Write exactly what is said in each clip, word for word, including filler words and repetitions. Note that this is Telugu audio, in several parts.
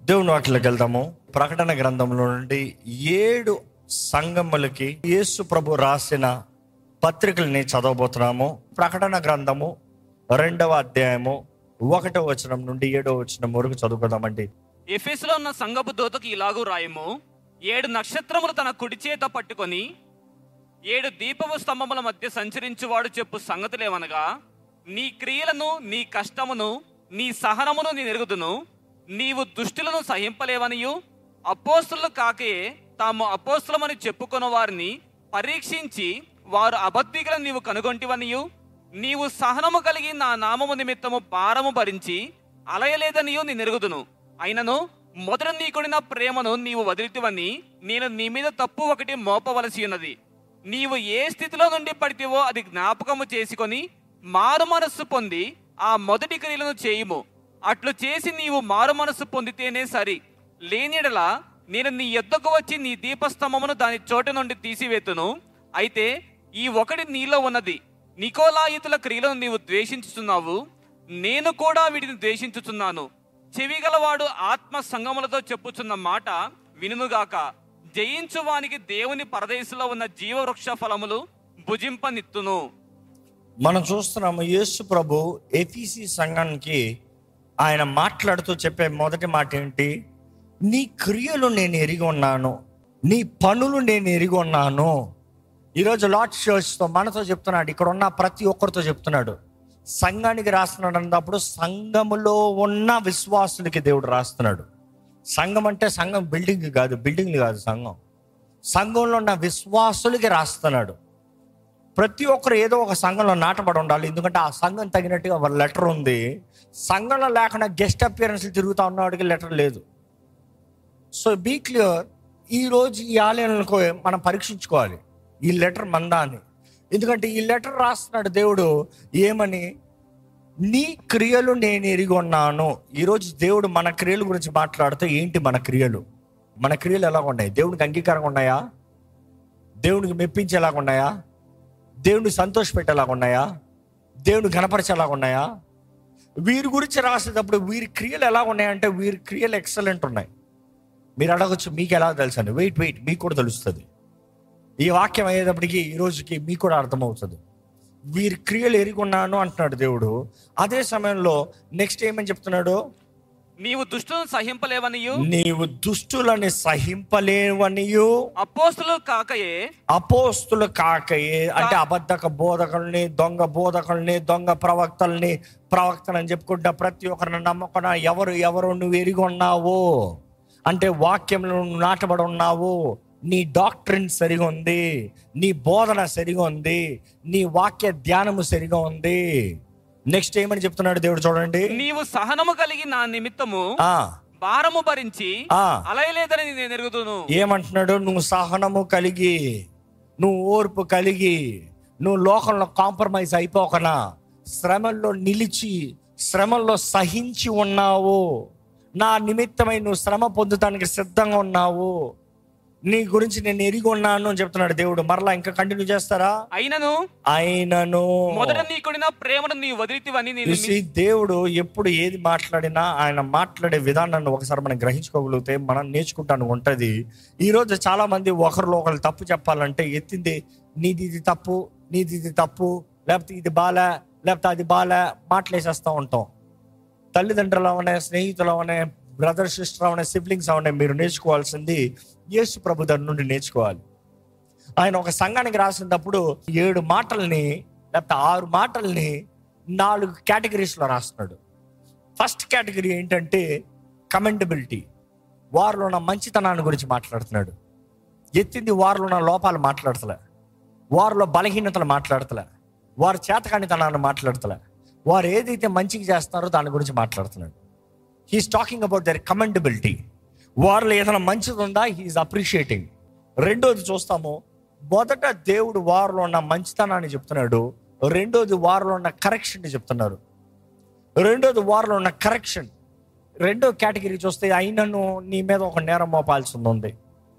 దేవుని వాటిలోకి వెళ్దాము. ప్రకటన గ్రంథంలో నుండి ఏడు సంఘములకి యేసు ప్రభు రాసిన పత్రికల్ని చదవబోతున్నాము. ప్రకటన గ్రంథము రెండవ అధ్యాయము ఒకటో వచనం నుండి ఏడో వచనం వరకు చదువుకుందామండి. ఎఫెసులో ఉన్న సంఘపు దూతకు ఇలాగూ రాయము. ఏడు నక్షత్రములు తన కుడి చేత పట్టుకొని ఏడు దీపము స్తంభముల మధ్య సంచరించువాడు చెప్పు సంగతులేమనగా, నీ క్రియలను, నీ కష్టమును, నీ సహనమును నీ ఎరుగుదును. నీవు దుష్టులను సహింపలేవనియు, అపోస్తులు కాకే తాము అపోస్తులమని చెప్పుకున్న వారిని పరీక్షించి వారు అబద్ధికులను నీవు కనుగొంటివనియు, నీవు సహనము కలిగి నా నామము నిమిత్తము భారము భరించి అలయలేదనియు నేను ఎరుగుదును. అయినను మొదట నీకుడిన ప్రేమను నీవు వదిలితివని నేను నీ మీద తప్పు ఒకటి మోపవలసి ఉన్నది. నీవు ఏ స్థితిలో నుండి పడితేవో అది జ్ఞాపకము చేసుకొని మారు మనస్సు పొంది ఆ మొదటి క్రియలను చేయుము. అట్లు చేసి నీవు మారు మనస్సు పొందితేనే సరి. లేనియడల నేను నీ యొద్దకు వచ్చి నీ దీపస్తంభమును దాని చోటు నుండి తీసివేతును. అయితే ఈ ఒకటి నీలో ఉన్నది, నికోలాయితుల క్రియలను నీవు ద్వేషించుచున్నావు, నేను కూడా వీటిని ద్వేషించుచున్నాను. చెవిగలవాడు ఆత్మ సంగములతో చెప్పుచున్న మాట వినుగాక. జయించు వానికి దేవుని పరదేశంలో ఉన్న జీవవృక్ష ఫలములు భుజింపనిత్తును. మనం చూస్తున్నాము యేసు ప్రభు ఎఫీసీ సంఘానికి ఆయన మాట్లాడుతూ చెప్పే మొదటి మాట ఏంటి? నీ క్రియలు నేను ఎరిగి ఉన్నాను, నీ పనులు నేను ఎరిగి ఉన్నాను. ఈరోజు లార్డ్ చర్చ్తో మనతో చెప్తున్నాడు, ఇక్కడ ఉన్న ప్రతి ఒక్కరితో చెప్తున్నాడు. సంఘానికి రాస్తున్నాడు అన్నప్పుడు సంఘములో ఉన్న విశ్వాసులకి దేవుడు రాస్తున్నాడు. సంఘం అంటే సంఘం బిల్డింగ్ కాదు, బిల్డింగ్ కాదు సంఘం. సంఘంలో ఉన్న విశ్వాసులకి రాస్తున్నాడు. ప్రతి ఒక్కరు ఏదో ఒక సంఘంలో నాటబడి ఉండాలి, ఎందుకంటే ఆ సంఘం తగినట్టుగా ఒక లెటర్ ఉంది. సంఘంలో లేకుండా గెస్ట్ అపియరెన్స్లు తిరుగుతూ ఉన్నవాడికి లెటర్ లేదు. సో బీ క్లియర్, ఈరోజు ఈ ఆలయాలకు మనం పరీక్షించుకోవాలి ఈ లెటర్ మందా అని. ఎందుకంటే ఈ లెటర్ రాస్తున్నాడు దేవుడు ఏమని? నీ క్రియలు నేను ఎరిగి ఉన్నాను. ఈరోజు దేవుడు మన క్రియల గురించి మాట్లాడితే ఏంటి మన క్రియలు? మన క్రియలు ఎలాగ ఉన్నాయి? దేవునికి అంగీకారంగా ఉన్నాయా? దేవునికి మెప్పించేలాగా ఉన్నాయా? దేవుని సంతోషపెట్టేలాగా ఉన్నాయా? దేవుని గణపరిచేలాగా ఉన్నాయా? వీరి గురించి రాసేటప్పుడు వీరి క్రియలు ఎలా ఉన్నాయంటే వీరి క్రియలు ఎక్సలెంట్ ఉన్నాయి. మీరు అడగచ్చు, మీకు ఎలా తెలుసు అని. వెయిట్ వెయిట్ మీకు కూడా తెలుస్తుంది. ఈ వాక్యం అయ్యేటప్పటికి ఈ రోజుకి మీకు కూడా అర్థమవుతుంది. వీరి క్రియలు ఎరిగి ఉన్నాను అంటున్నాడు దేవుడు. అదే సమయంలో నెక్స్ట్ ఏమని చెప్తున్నాడు? నీవు దుష్టులను సహింపలేవనియు, నీవు దుష్టులని సహింపలేవనియు, అపోస్తులు కాకయే అపోస్తులు కాకయే అంటే అబద్ధక బోధకుల్ని, దొంగ బోధకుల్ని, దొంగ ప్రవక్తల్ని ప్రవక్తలని చెప్పుకుంటా ప్రతి ఒక్కరిని నమ్మకుండా ఎవరు ఎవరు నువ్వు ఎరిగి ఉన్నావు అంటే వాక్యంలో నువ్వు నాటబడి ఉన్నావు, నీ డాక్ట్రిన్ సరిగా ఉంది, నీ బోధన సరిగా ఉంది, నీ వాక్య ధ్యానము సరిగా ఉంది. నెక్స్ట్ ఏమని చెప్తున్నాడు దేవుడు చూడండి. నీవు సహనము కలిగి నా నిమిత్తము భారము భరించి అలయలేదని నేను ఎరుగుదును. ఏమంటున్నాడు? నువ్వు సహనము కలిగి, నువ్వు ఓర్పు కలిగి, నువ్వు లోకంలో కాంప్రమైజ్ అయిపోకనా శ్రమల్లో నిలిచి శ్రమల్లో సహించి ఉన్నావు. నా నిమిత్తమై నువ్వు శ్రమ పొందుతానికి సిద్ధంగా ఉన్నావు. నీ గురించి నేను ఎరిగి ఉన్నాను అని చెప్తున్నాడు దేవుడు. మరలా ఇంకా కంటిన్యూ చేస్తారా? అయినను అయినను మొదట నీకుడిన ప్రేమను నీ వదిలితివని నేను. దేవుడు ఎప్పుడు ఏది మాట్లాడినా ఆయన మాట్లాడే విధానాన్ని ఒకసారి మనం గ్రహించుకోగలిగితే మనం నేర్చుకుంటాను ఉంటది. ఈ రోజు చాలా మంది ఒకరిలో ఒకరు తప్పు చెప్పాలంటే ఎత్తింది నీది ఇది తప్పు, నీది ఇది తప్పు, లేకపోతే ఇది బాలే, లేకపోతే అది బాలే మాట్లాడేసేస్తూ ఉంటాం. తల్లిదండ్రులు అవనే, స్నేహితులు అవనే, బ్రదర్ సిస్టర్ అవనే, సిబ్లింగ్స్ అవనే మీరు నేర్చుకోవాల్సింది యేసు ప్రభు దగ్గర నుండి నేర్చుకోవాలి. ఆయన ఒక సంఘానికి రాసినప్పుడు ఏడు మాటల్ని లేకపోతే ఆరు మాటల్ని నాలుగు కేటగిరీస్లో రాస్తున్నాడు. ఫస్ట్ కేటగిరీ ఏంటంటే కమెండబిలిటీ, వారిలో ఉన్న మంచితనాన్ని గురించి మాట్లాడుతున్నాడు. ఎత్తింది వారిలో ఉన్న లోపాలు మాట్లాడతలే, వారిలో బలహీనతలు మాట్లాడతలే, వారి చేతకానితనాన్ని మాట్లాడతలే, వారు ఏదైతే మంచిగా చేస్తున్నారో దాని గురించి మాట్లాడుతున్నాడు. He is talking about their commendability. వారిలో ఏదైనా మంచిది ఉందా, హీఈస్ అప్రిషియేటింగ్. రెండోది చూస్తాము, మొదట దేవుడు వారిలో ఉన్న మంచితనాన్ని చెప్తున్నాడు, రెండోది వారిలో ఉన్న కరెక్షన్ చెప్తున్నారు. రెండోది వారిలో ఉన్న కరెక్షన్. రెండో కేటగిరీ చూస్తే అయినను నీ మీద ఒక నేరం మోపాల్సి ఉంది,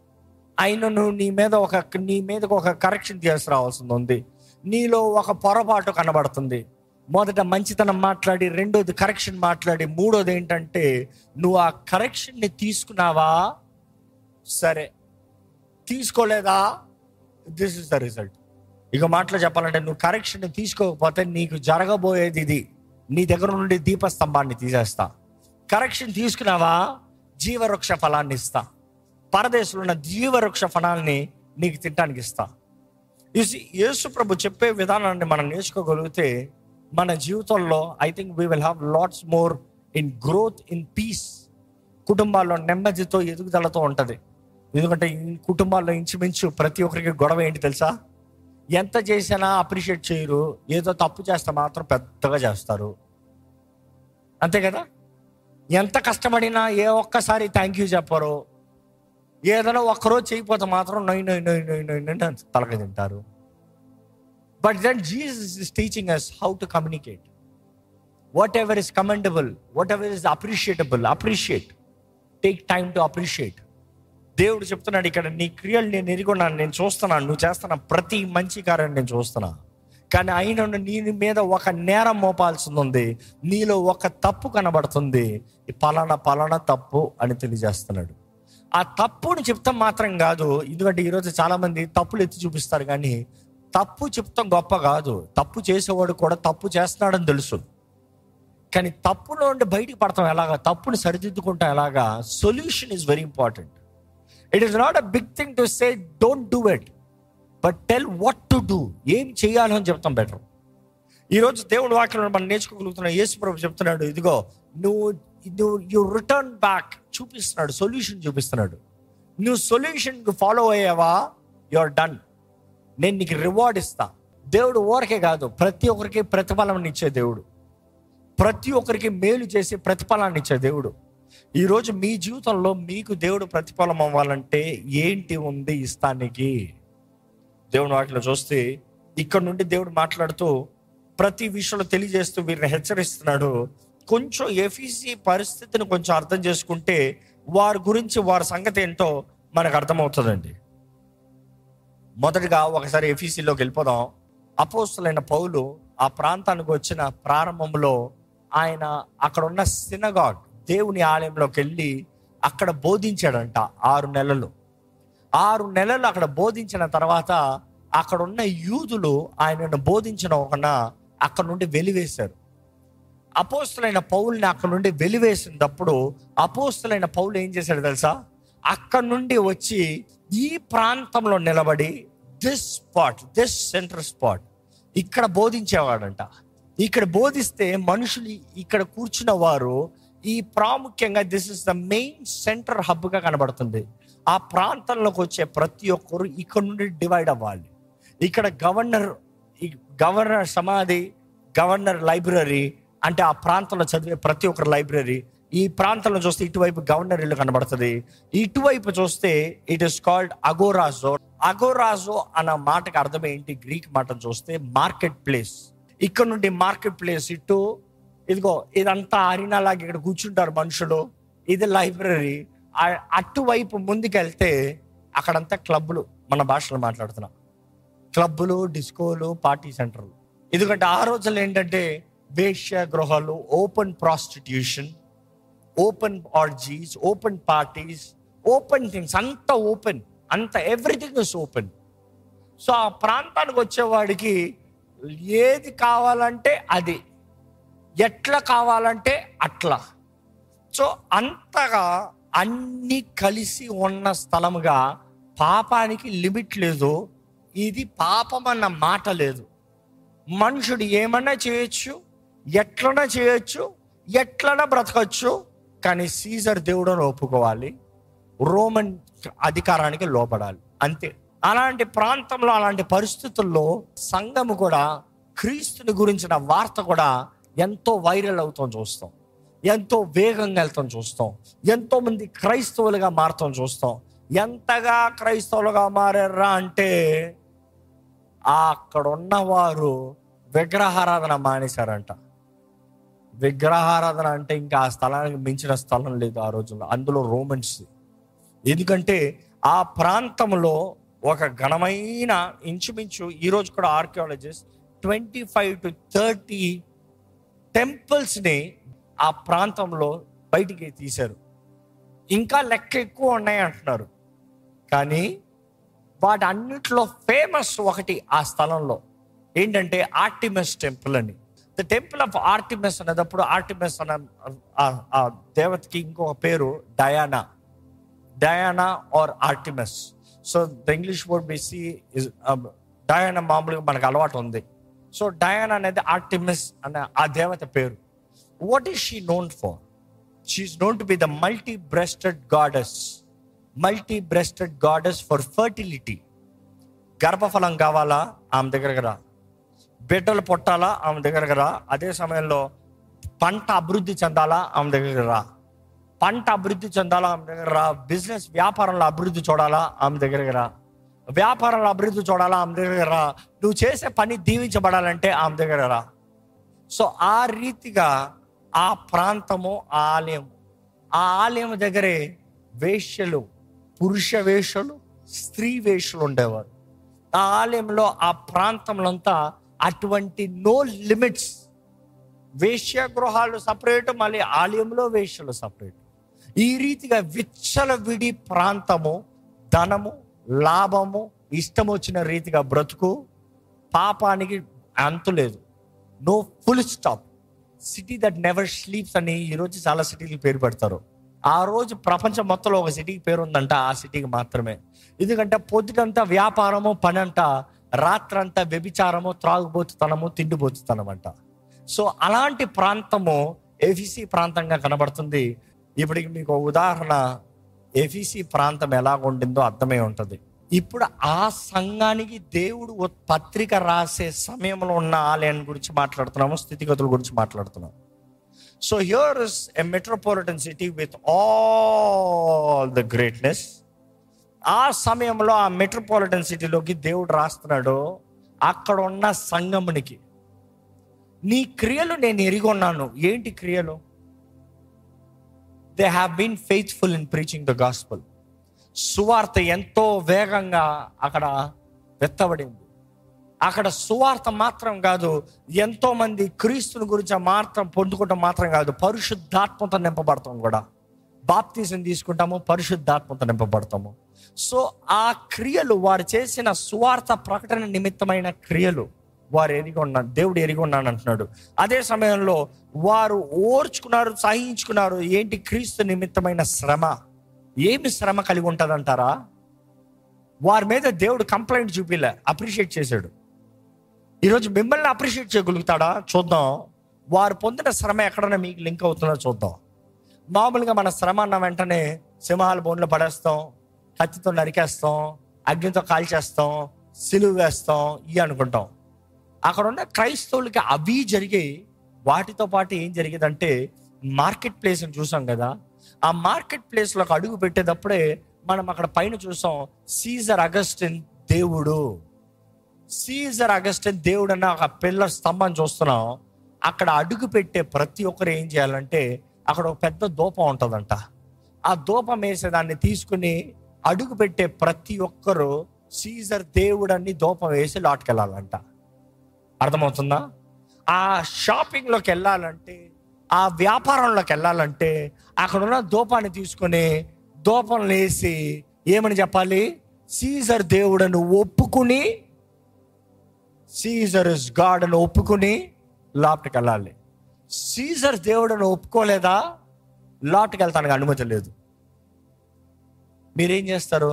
అయినను నీ మీద ఒక నీ మీదకి ఒక కరెక్షన్ చేసి రావాల్సింది ఉంది, నీలో ఒక పొరపాటు కనబడుతుంది, మొదట మంచితనం మాట్లాడి, రెండోది కరెక్షన్ మాట్లాడి, మూడోది ఏంటంటే నువ్వు ఆ కరెక్షన్ని తీసుకున్నావా, సరే. తీసుకోలేదా, దిస్ ఇస్ ద రిజల్ట్. ఇక మాటలో చెప్పాలంటే నువ్వు కరెక్షన్ తీసుకోకపోతే నీకు జరగబోయేది ఇది, నీ దగ్గర నుండి దీపస్తంభాన్ని తీసేస్తా. కరెక్షన్ తీసుకున్నావా, జీవవృక్ష ఫలాన్ని ఇస్తా. పరదేశంలో ఉన్న జీవవృక్ష ఫలాన్ని నీకు తినడానికి ఇస్తా. యేసు ప్రభు చెప్పే విధానాన్ని మనం నేర్చుకోగలిగితే మన జీవితంలో I think we will have lots more in growth, in peace. కుటుంబాల్లో నెమ్మదితో, ఎదుగుదలతో ఉంటుంది. ఎందుకంటే ఈ కుటుంబాల్లో ఇంచుమించు ప్రతి ఒక్కరికి గొడవ ఏంటి తెలుసా? ఎంత చేసినా అప్రిషియేట్ చేయరు, ఏదో తప్పు చేస్తే మాత్రం పెద్దగా చేస్తారు, అంతే కదా. ఎంత కష్టపడినా ఏ ఒక్కసారి థ్యాంక్ యూ చెప్పరు. ఏదైనా ఒక్కరోజు చేయకపోతే మాత్రం నొయ్ నొయ్ నొయ్ నొయ్ నొయ్ నొయ్ తలక తింటారు. But then Jesus is teaching us how to communicate. Whatever is commendable, whatever is appreciable, appreciate. Take time to appreciate. దేవుడు చెప్తున్నాడు ఇక్కడ, నీ క్రియలు నేను ఎరుగున్నాను, నేను చూస్తున్నాను, నువ్వు చేస్తున్న ప్రతి మంచి కార్యాన్ని నేను చూస్తున్నా. కానీ అయిన నీ మీద ఒక నేరం మోపాల్సింది ఉంది, నీలో ఒక తప్పు కనబడుతుంది, పలానా పలానా తప్పు అని తెలియజేస్తున్నాడు. ఆ తప్పుని చెప్తాం మాత్రం కాదు, ఎందుకంటే ఈరోజు చాలా మంది తప్పులు ఎత్తి చూపిస్తారు, కానీ తప్పు చెప్తాం గొప్ప కాదు. తప్పు చేసేవాడు కూడా తప్పు చేస్తున్నాడని తెలుసు, కానీ తప్పులో ఉండి బయటికి పడతాం ఎలాగా, తప్పుని సరిదిద్దుకుంటాం ఎలాగా. Solution is very important. It is not a big thing to say don't do it, but tell what to do. ఏం చేయాలో అని చెప్తాం బెటర్. ఈరోజు దేవుడి వాక్యంలో మనం నేర్చుకోగలుగుతున్నాం. యేసు ప్రభు చెప్తున్నాడు, ఇదిగో నువ్వు నువ్వు యు రిటర్న్ బ్యాక్ చూపిస్తున్నాడు, సొల్యూషన్ చూపిస్తున్నాడు. నువ్వు సొల్యూషన్కి ఫాలో అయ్యావా, యు ఆర్ డన్, నేను నీకు రివార్డ్ ఇస్తా. దేవుడు ఊరికే కాదు, ప్రతి ఒక్కరికి ప్రతిఫలం ఇచ్చే దేవుడు, ప్రతి ఒక్కరికి మేలు చేసి ప్రతిఫలాన్ని ఇచ్చే దేవుడు. ఈరోజు మీ జీవితంలో మీకు దేవుడు ప్రతిఫలం అవ్వాలంటే ఏంటి ఉంది ఇస్తానికి? దేవుని వాక్యంలో చూస్తే ఇక్కడ నుండి దేవుడు మాట్లాడుతూ ప్రతి విషయంలో తెలియజేస్తూ వీరిని హెచ్చరిస్తున్నాడు. కొంచెం ఎఫీసీ పరిస్థితిని కొంచెం అర్థం చేసుకుంటే వారి గురించి, వారి సంగతి ఏంటో మనకు అర్థమవుతుందండి. మొదటిగా ఒకసారి ఎఫీసీలోకి వెళ్ళిపోదాం. అపోస్తలుడైన పౌలు ఆ ప్రాంతానికి వచ్చిన ప్రారంభంలో ఆయన అక్కడ ఉన్న సినగాగ్, దేవుని ఆలయంలోకి వెళ్ళి అక్కడ బోధించాడంట ఆరు నెలలు. ఆరు నెలలు అక్కడ బోధించిన తర్వాత అక్కడ ఉన్న యూదులు ఆయనను బోధించిన ఒకన అక్కడ నుండి వెలివేశారు. అపోస్తలుడైన పౌల్ని అక్కడ నుండి వెలివేసినప్పుడు అపోస్తలుడైన పౌలు ఏం చేశాడు తెలుసా? అక్కడ నుండి వచ్చి ఈ ప్రాంతంలో నిలబడి this spot, this centre spot ఇక్కడ బోధించేవాడంట. ఇక్కడ బోధిస్తే మనుషులు ఇక్కడ కూర్చున్న వారు ఈ ప్రాముఖ్యంగా this is the main centre హబ్గా కనబడుతుంది. ఆ ప్రాంతంలోకి వచ్చే ప్రతి ఒక్కరు ఇక్కడ నుండి డివైడ్ అవ్వాలి. ఇక్కడ గవర్నర్ గవర్నర్ సమాధి, గవర్నర్ లైబ్రరీ అంటే ఆ ప్రాంతంలో చదివే ప్రతి ఒక్కరు లైబ్రరీ. ఈ ప్రాంతంలో చూస్తే ఇటువైపు గవర్నర్ ఇల్లు కనబడుతుంది, ఇటువైపు చూస్తే ఇట్ ఇస్ కాల్డ్ అగోరాజో. అగోరాజో అన్న మాటకి అర్థం ఏంటి? గ్రీక్ మాటను చూస్తే మార్కెట్ ప్లేస్. ఇక్కడ నుండి మార్కెట్ ప్లేస్ ఇటు, ఇదిగో ఇదంతా అరినాలాగా ఇక్కడ కూర్చుంటారు మనుషులు, ఇది లైబ్రరీ. అటువైపు ముందుకెళ్తే అక్కడంతా క్లబ్బులు, మన భాషలో మాట్లాడుతున్నాం, క్లబ్బులు, డిస్కోలు, పార్టీ సెంటర్లు. ఎందుకంటే ఆ రోజుల్లో ఏంటంటే వేశ్య గృహాలు, open prostitution, open orgies, open parties, open things, అంత ఓపెన్, అంత ఎవ్రీథింగ్ ఇస్ ఓపెన్. సో ఆ ప్రాంతానికి వచ్చేవాడికి ఏది కావాలంటే అది, ఎట్లా కావాలంటే అట్లా. సో అంతగా అన్ని కలిసి ఉన్న స్థలముగా, పాపానికి లిమిట్ లేదు. ఇది పాపం అన్న మాట లేదు. మనుషుడు ఏమన్నా చేయొచ్చు, ఎట్లన్నా చేయొచ్చు, ఎట్లన్నా బ్రతకచ్చు, కానీ సీజర్ దేవుడని ఒప్పుకోవాలి, రోమన్ అధికారానికి లోపడాలి, అంతే. అలాంటి ప్రాంతంలో, అలాంటి పరిస్థితుల్లో సంఘము కూడా క్రీస్తుని గురించిన వార్త కూడా ఎంతో వైరల్ అవుతాం చూస్తాం, ఎంతో వేగంగా వెళ్తాం చూస్తాం, ఎంతో మంది క్రైస్తవులుగా మారుతాం చూస్తాం. ఎంతగా క్రైస్తవులుగా మారారా అంటే అక్కడ ఉన్నవారు విగ్రహారాధన మానేశారంట. విగ్రహారాధన అంటే ఇంకా ఆ స్థలానికి మించిన స్థలం లేదు ఆ రోజుల్లో, అందులో రోమన్స్. ఎందుకంటే ఆ ప్రాంతంలో ఒక ఘనమైన ఇంచుమించు ఈరోజు కూడా archaeologist twenty five to thirty టెంపుల్స్ని ఆ ప్రాంతంలో బయటికి తీశారు. ఇంకా లెక్క ఎక్కువ ఉన్నాయి అంటున్నారు, కానీ వాటి అన్నిట్లో ఫేమస్ ఒకటి ఆ స్థలంలో ఏంటంటే ఆర్టిమస్ టెంపుల్ అని. ద టెంపుల్ ఆఫ్ ఆర్టిమస్ అనేటప్పుడు ఆర్టిమస్ అనే ఆ దేవతకి ఇంకొక పేరు Diana, Diana or Artemis. So the English word we see is Diana. మామూలుగా మనకు అలవాటు ఉంది. సో డయానా అనేది ఆర్టిమస్ అనే ఆ దేవత పేరు. What is she known for? She is known to be the multi breasted goddess, multi breasted goddess for fertility. గర్భఫలం కావాలా ఆమె దగ్గరకు రా, బిడ్డలు పుట్టాలా ఆమె దగ్గరకు రా, అదే సమయంలో పంట అభివృద్ధి చెందాలా ఆమె దగ్గరకు రా, పంట అభివృద్ధి చెందాలా ఆమె దగ్గర రా, బిజినెస్ వ్యాపారంలో అభివృద్ధి చూడాలా ఆమె దగ్గరకు రా, వ్యాపారంలో అభివృద్ధి చూడాలా ఆమె దగ్గర రా, నువ్వు చేసే పని దీవించబడాలంటే ఆమె దగ్గర రా. సో ఆ రీతిగా ఆ ప్రాంతము, ఆ ఆలయం, ఆ ఆలయం దగ్గరే వేశ్యలు, పురుష వేషలు, స్త్రీ వేషలు ఉండేవారు. ఆ ఆలయంలో ఆ ప్రాంతంలో అంతా అటువంటి నో లిమిట్స్. వేశ్య గృహాలు సపరేట్, మళ్ళీ ఆలయంలో వేశ్యలు సపరేట్. ఈ రీతిగా విచ్చల విడి ప్రాంతము, ధనము, లాభము, ఇష్టం వచ్చిన రీతిగా బ్రతుకు, పాపానికి అంతు లేదు. No full stop. City that never sleeps అని ఈరోజు చాలా సిటీలు పేరు పెడతారు. ఆ రోజు ప్రపంచం మొత్తంలో ఒక సిటీకి పేరు ఉందంట, ఆ సిటీకి మాత్రమే. ఎందుకంటే పొద్దుటంతా వ్యాపారము, పని అంట, రాత్రంతా వ్యభిచారము, త్రాగుబోతుతనము, తిండిబోతుతనం అంట. సో అలాంటి ప్రాంతము ఎఫీసీ ప్రాంతంగా కనబడుతుంది. ఇప్పటికి మీకు ఉదాహరణ ఎఫీసీ ప్రాంతం ఎలా ఉండిందో అర్థమై ఉంటుంది. ఇప్పుడు ఆ సంఘానికి దేవుడు పత్రిక రాసే సమయంలో ఉన్న ఆలయాన్ని గురించి మాట్లాడుతున్నాము, స్థితిగతుల గురించి మాట్లాడుతున్నాము. So here is a metropolitan city with all the greatness. ఆ సమయంలో ఆ మెట్రోపాలిటన్ సిటీలోకి దేవుడు రాస్తున్నాడు, అక్కడ ఉన్న సంఘమునికి నీ క్రియలు నేను ఎరిగి ఉన్నాను. ఏంటి క్రియలు? They have been faithful in preaching the gospel. సువార్త ఎంతో వేగంగా అక్కడ వెత్తబడింది. అక్కడ సువార్త మాత్రం కాదు, ఎంతో మంది క్రీస్తుని గురించి మాత్రం పొందుకోవటం మాత్రం కాదు, పరిశుద్ధాత్మతో నింపబడతాం కూడా. బాప్తిజం తీసుకుంటాము, పరిశుద్ధాత్మతో నింపబడతాము. సో ఆ క్రియలు, వారు చేసిన సువార్త ప్రకటన నిమిత్తమైన క్రియలు వారు ఎరిగి ఉన్నారు, దేవుడు ఎరిగి ఉన్నాను అంటున్నాడు. అదే సమయంలో వారు ఓర్చుకున్నారు, సహించుకున్నారు. ఏంటి? క్రీస్తు నిమిత్తమైన శ్రమ. ఏమి శ్రమ కలిగి ఉంటుంది అంటారా? వారి మీద దేవుడు కంప్లైంట్ చూపిలే, అప్రిషియేట్ చేశాడు. ఈరోజు మిమ్మల్ని అప్రిషియేట్ చేయగలుగుతాడా? చూద్దాం. వారు పొందిన శ్రమ ఎక్కడన్నా మీకు లింక్ అవుతుందో చూద్దాం. మామూలుగా మన శ్రమ అన్న వెంటనే సింహాల బోన్లో పడేస్తాం, కత్తితో నరికేస్తాం, అగ్నితో కాల్చేస్తాం, సిలువ వేస్తాం, ఇవి అనుకుంటాం. అక్కడ ఉన్న క్రైస్తవులకి అవి జరిగాయి. వాటితో పాటు ఏం జరిగేదంటే, మార్కెట్ ప్లేస్ని చూసాం కదా, ఆ మార్కెట్ ప్లేస్లోకి అడుగు పెట్టేటప్పుడే మనం అక్కడ పైన చూసాం, సీజర్ అగస్టిన్ దేవుడు, సీజర్ అగస్టిన్ దేవుడు అన్న ఒక పిల్లర్ స్తంభం చూస్తున్నాం. అక్కడ అడుగు పెట్టే ప్రతి ఒక్కరు ఏం చేయాలంటే, అక్కడ ఒక పెద్ద దూపం ఉంటుందంట. ఆ దూపం వేసేదాన్ని తీసుకుని అడుగు పెట్టే ప్రతి ఒక్కరు సీజర్ దేవుడు అని దూపం వేసి లాట్కెళ్ళాలంట. అర్థమవుతుందా? ఆ షాపింగ్లోకి వెళ్ళాలంటే, ఆ వ్యాపారంలోకి వెళ్ళాలంటే, అక్కడ ఉన్న దూపాన్ని తీసుకొని దూపం వేసి ఏమని చెప్పాలి? సీజర్ దేవుడని ఒప్పుకుని, సీజర్ ఇస్ గాడ్ అని ఒప్పుకుని లోపలికి వెళ్ళాలి. సీజర్ దేవుడని ఒప్పుకోలేదా, లోపలికి వెళ్తానికి అనుమతి లేదు. మీరేం చేస్తారు?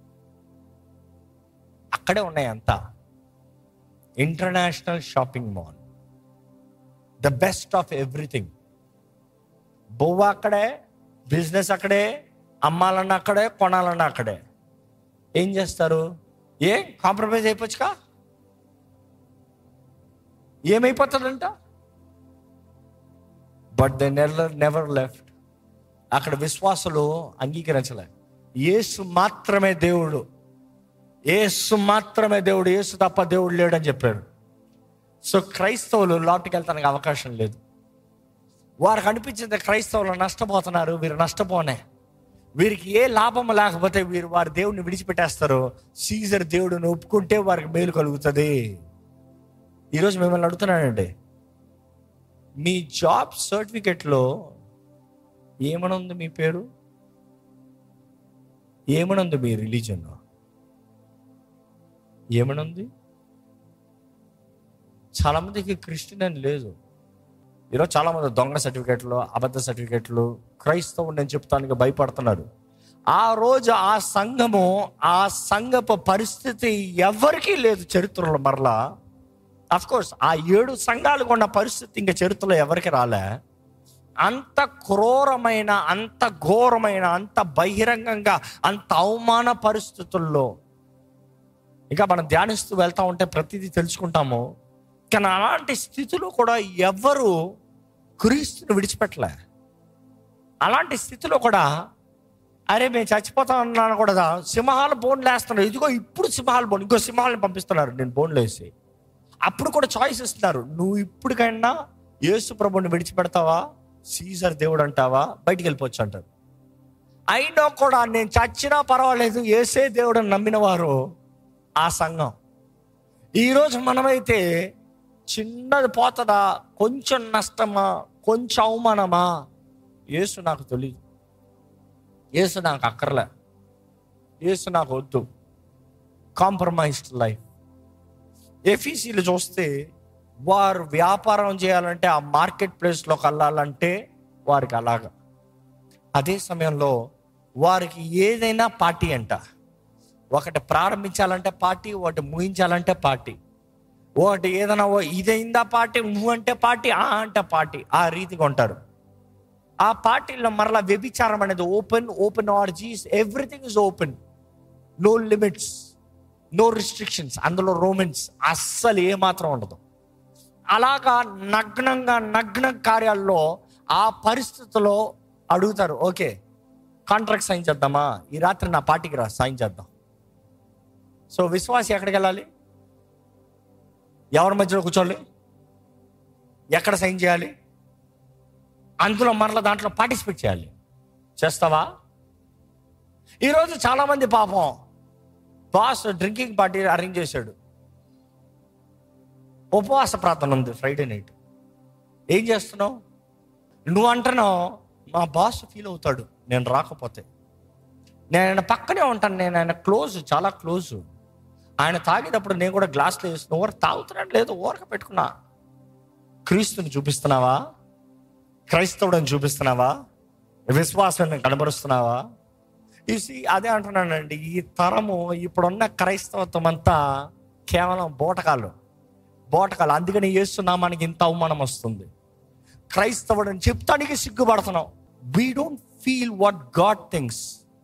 అక్కడే ఉన్నాయి అంతా. International shopping mall, the best of everything. బొవ్వ అక్కడే, బిజినెస్ అక్కడే, అమ్మాలన్నా అక్కడే, కొనాలన్నా అక్కడే. ఏం చేస్తారు? ఏ కాంప్రమైజ్ అయిపోవచ్చుగా? ఏమైపోతుందంట? But they never never left. అక్కడ విశ్వాసులు అంగీకరించలే. యేసు మాత్రమే దేవుడు, యేసు మాత్రమే దేవుడు, యేసు తప్ప దేవుడు లేడని చెప్పారు. సో క్రైస్తవులు లోటుకి వెళ్తానికి అవకాశం లేదు. వారికి అనిపించింది క్రైస్తవులు నష్టపోతున్నారు, వీరు నష్టపోనే, వీరికి ఏ లాభం లేకపోతే వీరు వారి దేవుడిని విడిచిపెట్టేస్తారు. సీజర్ దేవుడిని ఒప్పుకుంటే వారికి మేలు కలుగుతుంది. ఈరోజు మిమ్మల్ని అడుగుతున్నానండి, మీ జాబ్ సర్టిఫికెట్లో ఏమనుంది? మీ పేరు ఏమనుంది? మీ రిలీజన్ ఏమనుంది? చాలామందికి క్రిస్టియన్ అని లేదు. ఈరోజు చాలామంది దొంగ సర్టిఫికెట్లు, అబద్ధ సర్టిఫికెట్లు, క్రైస్తవుడు నేను చెప్తానికి భయపడుతున్నారు. ఆ రోజు ఆ సంఘము, ఆ సంఘపు పరిస్థితి ఎవరికీ లేదు చరిత్రలో. మరలా అఫ్కోర్స్ ఆ ఏడు సంఘాలకు ఉన్న పరిస్థితి ఇంకా చరిత్రలో ఎవరికి రాలే. అంత క్రూరమైన, అంత ఘోరమైన, అంత బహిరంగంగా, అంత అవమాన పరిస్థితుల్లో ఇంకా మనం ధ్యానిస్తూ వెళ్తా ఉంటే ప్రతిదీ తెలుసుకుంటాము. కానీ అలాంటి స్థితిలో కూడా ఎవరు క్రీస్తుని విడిచిపెట్టలే. అలాంటి స్థితిలో కూడా అరే మేము చచ్చిపోతాం అన్నాను కూడా, సింహాల బోన్లు వేస్తున్నారు. ఇదిగో ఇప్పుడు సింహాల బోన్, ఇంకో సింహాలను పంపిస్తున్నారు నేను బోన్లు వేసి. అప్పుడు కూడా చాయిస్ ఇస్తున్నారు, నువ్వు ఇప్పటికైనా యేసు ప్రభుని విడిచిపెడతావా, సీజర్ దేవుడు అంటావా, బయటికి వెళ్ళిపోవచ్చు అంటారు. అయినా కూడా నేను చచ్చినా పర్వాలేదు యేసే దేవుడు అని నమ్మిన వారు ఆ సంఘం. ఈరోజు మనమైతే చిన్నది పోతుందా, కొంచెం నష్టమా, కొంచెం అవమానమా, యేసు నాకు తెలియదు, యేసు నాకు అక్కర్లే, యేసు నాకు వద్దు, కాంప్రమైజ్డ్ లైఫ్. ఎఫీసీలు చూస్తే వారు వ్యాపారం చేయాలంటే ఆ మార్కెట్ ప్లేస్లోకి వెళ్ళాలంటే వారికి అలాగా. అదే సమయంలో వారికి ఏదైనా పార్టీ అంట. ఒకటి ప్రారంభించాలంటే పార్టీ, ఒకటి ముగించాలంటే పార్టీ, ఒకటి ఏదైనా ఇదైందా పార్టీ, నువ్వు అంటే పార్టీ, ఆ అంటే పార్టీ, ఆ రీతిగా ఉంటారు. ఆ పార్టీలో మరలా వ్యభిచారం అనేది open, open orgies, everything is open, no limits, no restrictions. అందులో రోమెన్స్ అస్సలు ఏమాత్రం ఉండదు. అలాగా నగ్నంగా నగ్న కార్యాల్లో ఆ పరిస్థితిలో అడుగుతారు, ఓకే కాంట్రాక్ట్ సైన్ చేద్దామా, ఈ రాత్రి నా పార్టీకి రా సైన్ చేద్దాం. సో విశ్వాసి ఎక్కడికి వెళ్ళాలి? ఎవరి మధ్యలో కూర్చోాలి? ఎక్కడ సైన్ చేయాలి? అందులో మరలా దాంట్లో పార్టిసిపేట్ చేయాలి. చేస్తావా? ఈరోజు చాలామంది పాపం బాస్ డ్రింకింగ్ పార్టీ అరేంజ్ చేశాడు, ఉపవాస ప్రార్థన ఉంది ఫ్రైడే నైట్. ఏం చేస్తున్నావు? నువ్వు అంటున్నావు మా బాస్ ఫీల్ అవుతాడు నేను రాకపోతే. నేను ఆయన పక్కనే ఉంటాను, నేను ఆయన క్లోజ్, చాలా క్లోజ్. ఆయన తాగేటప్పుడు నేను కూడా గ్లాస్లో వేస్తున్నా, ఓర తాగుతున్నాడు లేదు ఓరక పెట్టుకున్నా. క్రీస్తుని చూపిస్తున్నావా? క్రైస్తవుడిని చూపిస్తున్నావా? విశ్వాసాన్ని కనబరుస్తున్నావా? చూసి అదే అంటున్నానండి, ఈ తరము ఇప్పుడున్న క్రైస్తవత్వం అంతా కేవలం బోటకాలు బోటకాలు అందుకని యేసునామానికి ఇంత అవమానం వస్తుంది. క్రైస్తవుడిని చెప్తానికి సిగ్గుపడుతున్నాం. We don't feel what God thinks,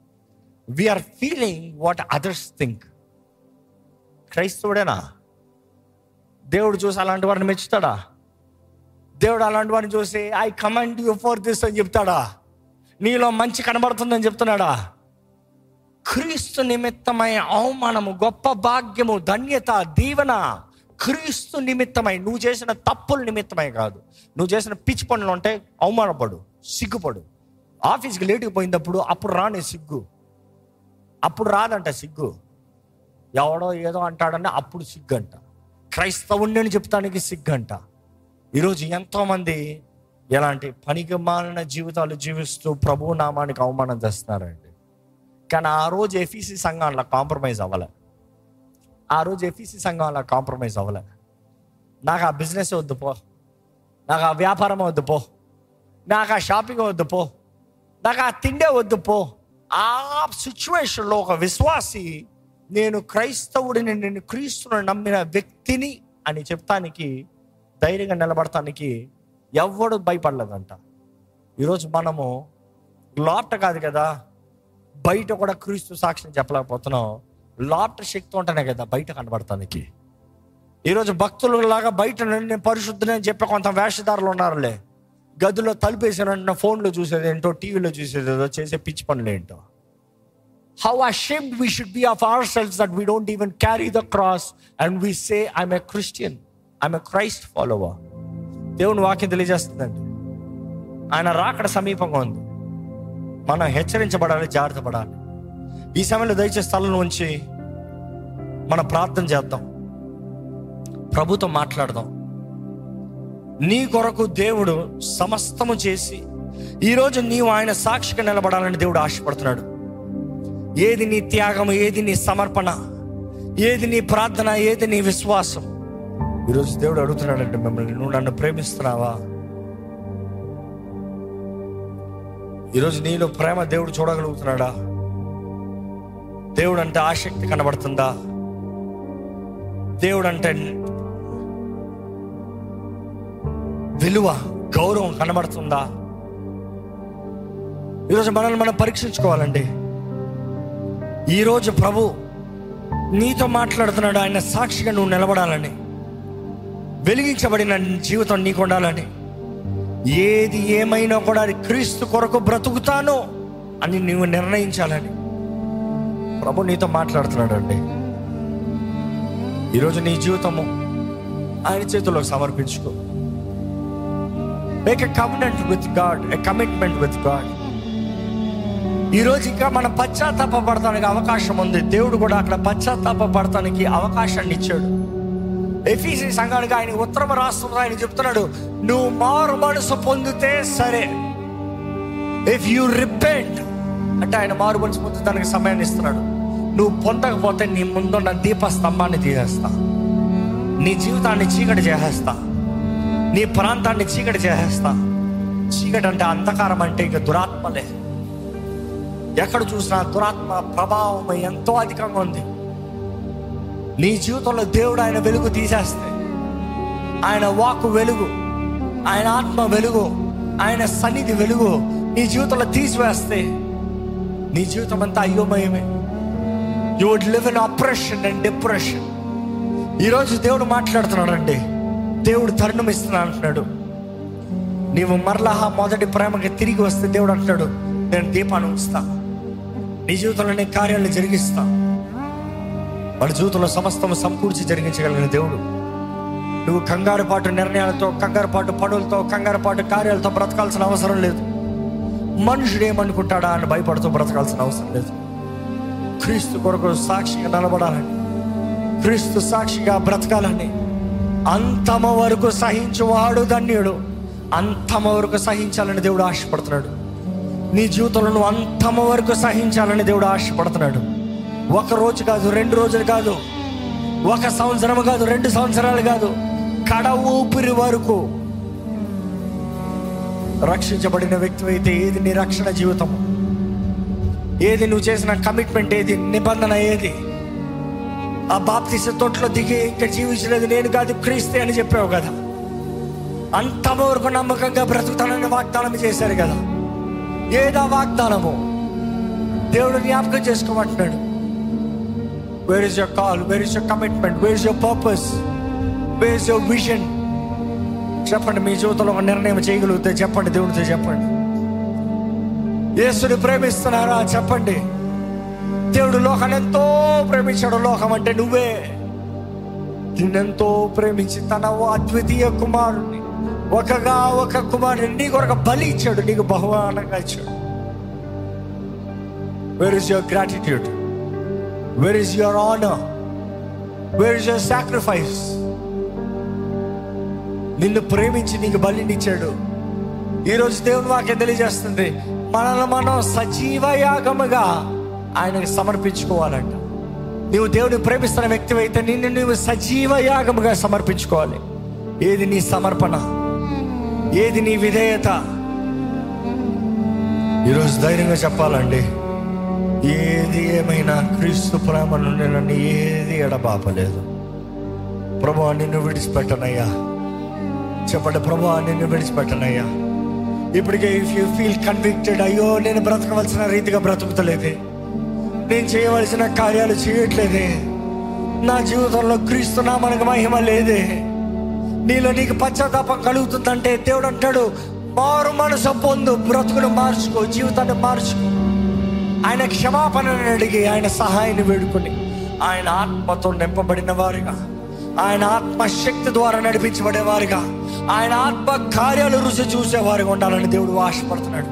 we are feeling what others think. క్రైస్తవుడేనా? దేవుడు చూసి అలాంటి వారిని మెచ్చుతాడా? దేవుడు అలాంటి వారిని చూసి I command you for this అని చెప్తాడా? నీలో మంచి కనబడుతుందని చెప్తున్నాడా? క్రీస్తు నిమిత్తమై అవమానము, గొప్ప భాగ్యము, ధన్యత, దీవెన క్రీస్తు నిమిత్తమై. నువ్వు చేసిన తప్పుల నిమిత్తమై కాదు. నువ్వు చేసిన పిచ్చి పనులు ఉంటే అవమానపడు, సిగ్గుపడు. ఆఫీస్కి లేటుకు పోయినప్పుడు అప్పుడు రాని సిగ్గు, అప్పుడు రాదంట సిగ్గు. ఎవడో ఏదో అంటాడని అప్పుడు సిగ్గు అంట. క్రైస్తవుణ్ణి అని చెప్తానికి సిగ్గు అంట. ఈరోజు ఎంతోమంది ఎలాంటి పనికి మాలిన జీవితాలు జీవిస్తూ ప్రభు నామానికి అవమానం తెస్తున్నారండి. కానీ ఆ రోజు ఎఫీసీ సంఘం అలా కాంప్రమైజ్ అవ్వలే. ఆ రోజు ఎఫీసీ సంఘం అలా కాంప్రమైజ్ అవ్వలే. నాకు ఆ బిజినెస్ వద్దు పో, నాకు ఆ వ్యాపారం వద్దు పో, నాకు ఆ షాపింగ్ వద్దు పో, నాకు ఆ తిండే వద్దు పో. ఆ సిచ్యువేషన్లో ఒక విశ్వాసి నేను క్రైస్తవుడిని, నేను క్రీస్తుని నమ్మిన వ్యక్తిని అని చెప్తానికి, ధైర్యంగా నిలబడటానికి ఎవడు భయపడలేదంట. ఈరోజు మనము లోపట కాదు కదా, బయట కూడా క్రీస్తు సాక్ష్యం చెప్పలేకపోతున్నాం. లోపట శక్తి ఉంటేనే కదా బయట కనబడటానికి. ఈరోజు భక్తులలాగా బయట నేను పరిశుద్ధుని అని చెప్పే కొంత వేషధారులు ఉన్నారులే. గదిలో తలుపేసానంటే ఫోన్లో చూసేది ఏంటో, టీవీలో చూసేది ఏదో, చేసే పిచ్చి పనులు ఏంటో. How ashamed we should be of ourselves that we don't even carry the cross and we say I'm a Christian, I'm a Christ follower. దేవుని వాక్యం తెలియజేస్తుందండి, ఆయన రాకడ సమీపంగా ఉంది. మనం హెచ్చరించబడాలి, జాగ్రత్త పడాలి. ఈ సమయంలో దయచేసి స్థలం ఉంచి మన ప్రార్థన చేద్దాం, ప్రభుతో మాట్లాడదాం. నీ కొరకు దేవుడు సమస్తము చేసి ఈరోజు నీవు ఆయన సాక్షిగా నిలబడాలని దేవుడు ఆశపడుతున్నాడు. ఏది నీ త్యాగం, ఏది నీ సమర్పణ, ఏది నీ ప్రార్థన, ఏది నీ విశ్వాసం? ఈరోజు దేవుడు అడుగుతున్నాడంటే మిమ్మల్ని, నువ్వు నన్ను ప్రేమిస్తున్నావా? ఈరోజు నీలో ప్రేమ దేవుడు చూడగలుగుతున్నాడా? దేవుడు అంటే ఆసక్తి కనబడుతుందా? దేవుడు అంటే విలువ, గౌరవం కనబడుతుందా? ఈరోజు మనల్ని మనం పరీక్షించుకోవాలండి. ఈరోజు ప్రభు నీతో మాట్లాడుతున్నాడు, ఆయన సాక్షిగా నువ్వు నిలబడాలని, వెలిగించబడిన జీవితం నీకు ఉండాలని. ఏది ఏమైనా కూడా అది క్రీస్తు కొరకు బ్రతుకుతాను అని నువ్వు నిర్ణయించాలని ప్రభు నీతో మాట్లాడుతున్నాడు అండి. ఈరోజు నీ జీవితము ఆయన చేతుల్లో సమర్పించుకో. Make a commitment with God, a commitment with God. ఈరోజు ఇంకా మనం పశ్చాత్తాప పడటానికి అవకాశం ఉంది. దేవుడు కూడా అక్కడ పశ్చాత్తాప పడటానికి అవకాశాన్ని ఇచ్చాడు. ఎఫీసీ సంఘానికి ఆయన ఉత్తరం రాస్తున్నా, ఆయన చెప్తున్నాడు, నువ్వు మారు మనసు పొందితే సరే. ఇఫ్ యూ రిపెంట్ అంటే ఆయన మారు మనసు పొందడానికి సమయాన్ని ఇస్తున్నాడు. నువ్వు పొందకపోతే నీ ముందున్న దీప స్తంభాన్ని తీసేస్తా, నీ జీవితాన్ని చీకటి చేసేస్తా, నీ ప్రాంతాన్ని చీకటి చేసేస్తా. చీకటి అంటే అంధకారం, అంటే ఇక దురాత్మలే. ఎక్కడ చూసినా దురాత్మ ప్రభావం ఎంతో అధికంగా ఉంది. నీ జీవితంలో దేవుడు ఆయన వెలుగు తీసేస్తే, ఆయన వాక్కు వెలుగు, ఆయన ఆత్మ వెలుగు, ఆయన సన్నిధి వెలుగు నీ జీవితంలో తీసివేస్తే నీ జీవితం అంతా అయోమయమే. You would live in oppression and depression. ఈరోజు దేవుడు మాట్లాడుతున్నాడు అండి. దేవుడు తరుణం ఇస్తున్నాడు అంటున్నాడు, నీవు మరలా మొదటి ప్రేమకి తిరిగి వస్తే దేవుడు అంటున్నాడు, నేను దీపాన్ని ఉంచుతా, నీ జీవితంలో నేను కార్యాలను జరిగిస్తా. వాళ్ళ జీవితంలో సమస్తము సమకూర్చి జరిగించగలిగిన దేవుడు. నువ్వు కంగారు పాటు నిర్ణయాలతో, కంగారు పాటు పనులతో, కంగారు పాటు కార్యాలతో బ్రతకాల్సిన అవసరం లేదు. మనుషుడు ఏమనుకుంటాడా అని భయపడుతూ బ్రతకాల్సిన అవసరం లేదు. క్రీస్తు కొరకు సాక్షిగా నిలబడాలని, క్రీస్తు సాక్షిగా బ్రతకాలని, అంతమ వరకు సహించువాడు ధన్యుడు. అంతమ వరకు సహించాలని దేవుడు ఆశపడుతున్నాడు. నీ జీవితంలో నువ్వు అంతమ వరకు సహించాలని దేవుడు ఆశపడుతున్నాడు. ఒక రోజు కాదు, రెండు రోజులు కాదు, ఒక సంవత్సరం కాదు, రెండు సంవత్సరాలు కాదు, కడ ఊపిరి వరకు. రక్షించబడిన వ్యక్తి అయితే ఏది నీ రక్షణ జీవితం, ఏది నువ్వు చేసిన కమిట్మెంట్, ఏది నిబంధన, ఏది ఆ బాప్తిస్మ తొట్లో దిగి ఇంకా జీవించలేదు నేను కాదు క్రీస్తే అని చెప్పావు కదా. అంతమ వరకు నమ్మకంగా బ్రతుకుతానని వాగ్దానం చేశారు కదా. ఏదా వాగ్దానము? దేవుడు జ్ఞాపకం చేసుకోమంటున్నాడు. Where is your call? Where is your commitment? Where is your purpose? Where is your vision? చెప్పండి. మీ జీవితంలో ఒక నిర్ణయం చేయగలిగితే చెప్పండి, దేవుడితో చెప్పండి. యేసుని ప్రేమిస్తున్నారా? చెప్పండి. దేవుడు లోకాన్ని ఎంతో ప్రేమించాడు. లోకం అంటే నువ్వే. నిన్నెంతో ప్రేమించి తన అద్వితీయ కుమారుని, ఒకగా ఒక కుమారుని నీ కొరకు బలి ఇచ్చాడు, నీకు బహుమానంగా ఇచ్చాడు. Where is your gratitude? Where is your honor? Where is your sacrifice? నిన్ను ప్రేమించి నీకు బలినిచ్చాడు. ఈరోజు దేవుని వాక్యం తెలియజేస్తుంది, మనల్ని మనం సజీవ యాగముగా ఆయనకు సమర్పించుకోవాలంట. నీవు దేవుని ప్రేమిస్తున్న వ్యక్తి అయితే నిన్ను నువ్వు సజీవ యాగముగా సమర్పించుకోవాలి. ఏది నీ సమర్పణ, ఏది నీ విధేయత? ఈరోజు ధైర్యంగా చెప్పాలండి, ఏది ఏమైనా క్రీస్తు ప్రేమ నుండి నన్ను ఏది ఎడబాపలేదు. ప్రభువా నిన్ను విడిచిపెట్టనయ్యా. చెప్పండి, ప్రభువా నిన్ను విడిచిపెట్టనయ్యా. ఇప్పటికే ఇఫ్ యూ ఫీల్ కన్విక్టెడ్, అయ్యో నేను బ్రతకవలసిన రీతిగా బ్రతుకుతలేదే, నేను చేయవలసిన కార్యాలు చేయట్లేదే, నా జీవితంలో క్రీస్తు నామమునకు మహిమ లేదే, నీలో నీకు పశ్చాత్తాపం కలుగుతుందంటే దేవుడు అంటాడు, మారు మనసు పొందు, బ్రతుకును మార్చుకో, జీవితాన్ని మార్చుకో. ఆయన క్షమాపణను అడిగి, ఆయన సహాయాన్ని వేడుకొని, ఆయన ఆత్మతో నింపబడిన వారిగా, ఆయన ఆత్మశక్తి ద్వారా నడిపించబడేవారుగా, ఆయన ఆత్మ కార్యాలు రుచి చూసేవారుగా ఉండాలని దేవుడు ఆశపడుతున్నాడు.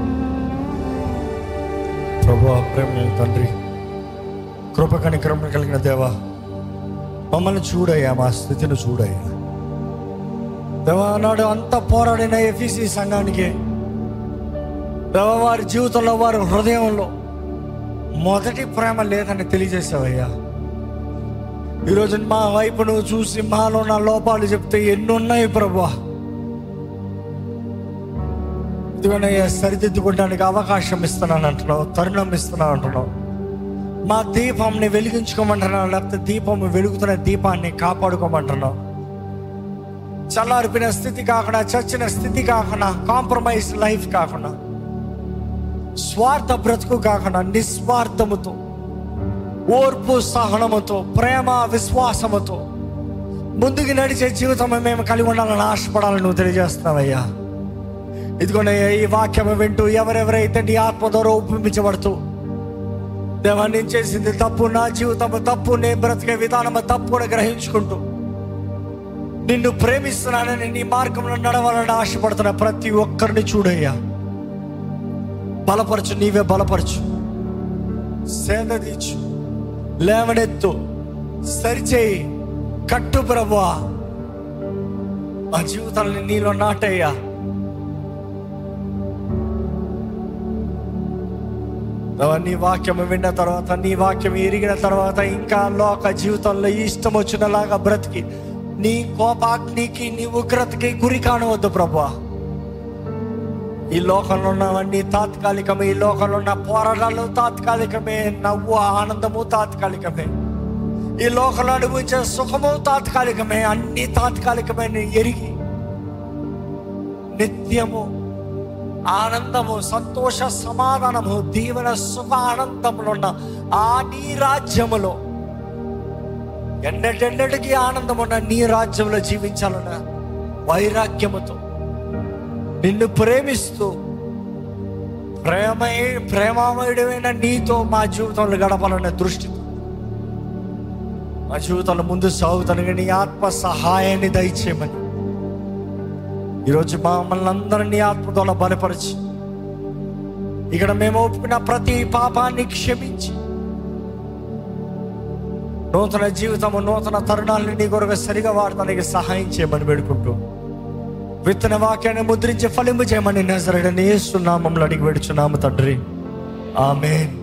ప్రభువా, ప్రేమ తండ్రి, కృప కనికరం కలిగిన దేవా, మమ్మల్ని చూడయ్యా, మా స్థితిని చూడయ్యా. దేవా నాడు అంత పోరాడిన ఎఫీసీ సంఘానికి దేవా వారి జీవితంలో, వారి హృదయంలో మొదటి ప్రేమ లేదని తెలియజేసావయ్యా. ఈరోజు మా వైపు నువ్వు చూసి మాలో నా లోపాలు చెప్తే ఎన్ని ఉన్నాయి ప్రభువా. ఇదిగోనయ్యా, సరిదిద్దుకోవడానికి అవకాశం ఇస్తున్నాను అంటున్నావు, తరుణం ఇస్తున్నావు అంటున్నావు. మా దీపంని వెలిగించుకోమంటున్నావు, లేకపోతే దీపం వెలుగుతున్న దీపాన్ని కాపాడుకోమంటున్నావు. చల్లారిపోయిన స్థితి కాకుండా, చచ్చిన స్థితి కాకుండా, కాంప్రమైజ్ లైఫ్ కాకుండా, స్వార్థ బ్రతుకు కాకుండా, నిస్వార్థముతో, ఓర్పు సహనముతో, ప్రేమ విశ్వాసముతో ముందుకు నడిచే జీవితం మేము కలిగి ఉండాలని ఆశపడాలని నువ్వు తెలియజేస్తున్నావయ్యా. ఇదిగోనయ్యా, ఈ వాక్యం వింటూ ఎవరెవరైతే నీ ఆత్మ ద్వారా ఉపయోగించబడుతూ, దేవా నేను చేసింది తప్పు, నా జీవితం తప్పు, నేను బ్రతికే విధానం తప్పు అని గ్రహించుకుంటూ నిన్ను ప్రేమిస్తున్నానని, నీ మార్గంలో నడవాలని ఆశపడుతున్న ప్రతి ఒక్కరిని చూడయ్యా. బలపరచు, నీవే బలపరచు, సేద తీర్చు, లేవనెత్తు, సరిచేయి, కట్టు ప్రభువా. మా జీవితాలని నీలో నాటయ్యా. నీ వాక్యం విన్న తర్వాత, నీ వాక్యం ఎరిగిన తర్వాత ఇంకా లోక జీవితంలో ఇష్టం వచ్చినలాగా బ్రతికి నీ కోపాగ్నికి, నీ ఉగ్రతకి గురి కానవద్దు ప్రభువా. ఈ లోకంలో ఉన్నవన్నీ తాత్కాలికమే, ఈ లోకంలో ఉన్న పోరాటాలు తాత్కాలికమే, నవ్వు ఆనందము తాత్కాలికమే, ఈ లోకంలో అనుభవించే సుఖము తాత్కాలికమే, అన్ని తాత్కాలికమే ఎరిగి నిత్యము ఆనందము, సంతోష, సమాధానము, దీవెన, సుఖ, ఆనందములో ఉన్న ఆ నీ రాజ్యములో, ఎన్నటెన్నటికీ ఆనందం ఉన్న నీ రాజ్యంలో జీవించాలన్న వైరాగ్యముతో, నిన్ను ప్రేమిస్తూ ప్రేమై ప్రేమమయుడమైన నీతో మా జీవితంలో గడపాలనే దృష్టితో మా జీవితంలో ముందు సాగుతాను. నీ ఆత్మ సహాయాన్ని దయచేయమని ఈరోజు మమ్మల్ని అందరినీ నీ ఆత్మ ద్వారా బలపరిచి, ఇక్కడ మేము ఒప్పుకున్న ప్రతి పాపాన్ని క్షమించి, నూతన జీవితము, నూతన తరుణాలని నీ కొరకు సరిగా వాడటానికి సహాయం చేయమని వేడుకుంటూ, విత్తన వాక్యాన్ని ముద్రించి ఫలింపు చేయమని నజరేయుడైన యేసు నామములో అడిగి వేడుచున్నాము తండ్రి, ఆమేన్.